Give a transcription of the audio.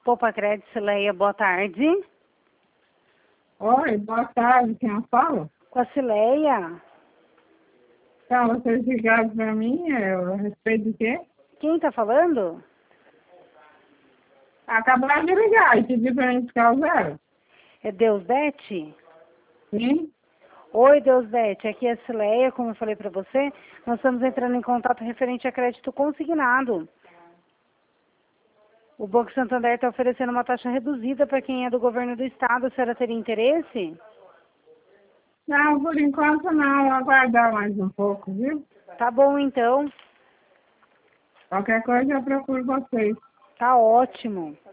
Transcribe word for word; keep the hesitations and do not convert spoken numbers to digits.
Poupa Crédito, Cileia, boa tarde. Oi, boa tarde, quem fala? Com a Cileia. Tá, vocês ligaram pra mim, é, a respeito de quê? Quem tá falando? Acabaram de ligar e pedir pra gente ficar o zero. É Deusdete? Sim? Oi, Deusdete, aqui é a Cileia, como eu falei pra você, nós estamos entrando em contato referente a crédito consignado. O Banco Santander está oferecendo uma taxa reduzida para quem é do governo do estado. A senhora teria interesse? Não, por enquanto não, vou aguardar mais um pouco, viu? Tá bom, então. Qualquer coisa eu procuro vocês. Tá ótimo.